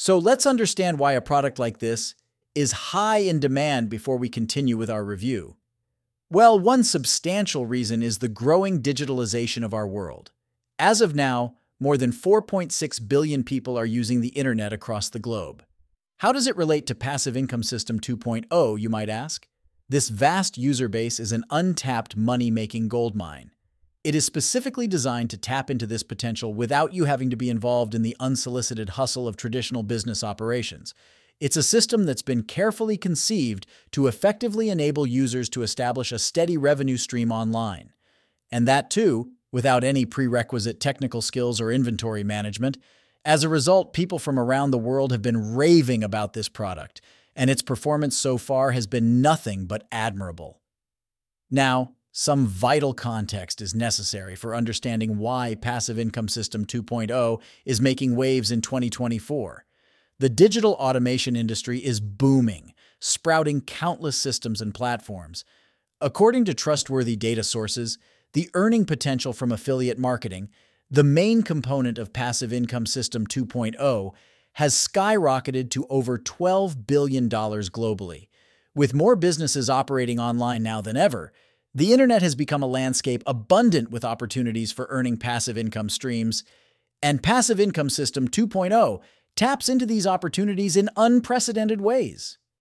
So let's understand why a product like this is high in demand before we continue with our review. Well, one substantial reason is the growing digitalization of our world. As of now, more than 4.6 billion people are using the internet across the globe. How does it relate to Passive Income System 2.0, you might ask? This vast user base is an untapped money-making goldmine. It is specifically designed to tap into this potential without you having to be involved in the unsolicited hustle of traditional business operations. It's a system that's been carefully conceived to effectively enable users to establish a steady revenue stream online. And that, too, without any prerequisite technical skills or inventory management. As a result, people from around the world have been raving about this product, and its performance so far has been nothing but admirable. Now, some vital context is necessary for understanding why Passive Income System 2.0 is making waves in 2024. The digital automation industry is booming, sprouting countless systems and platforms. According to trustworthy data sources, the earning potential from affiliate marketing, the main component of Passive Income System 2.0, has skyrocketed to over $12 billion globally. With more businesses operating online now than ever, the internet has become a landscape abundant with opportunities for earning passive income streams, and Passive Income System 2.0 taps into these opportunities in unprecedented ways.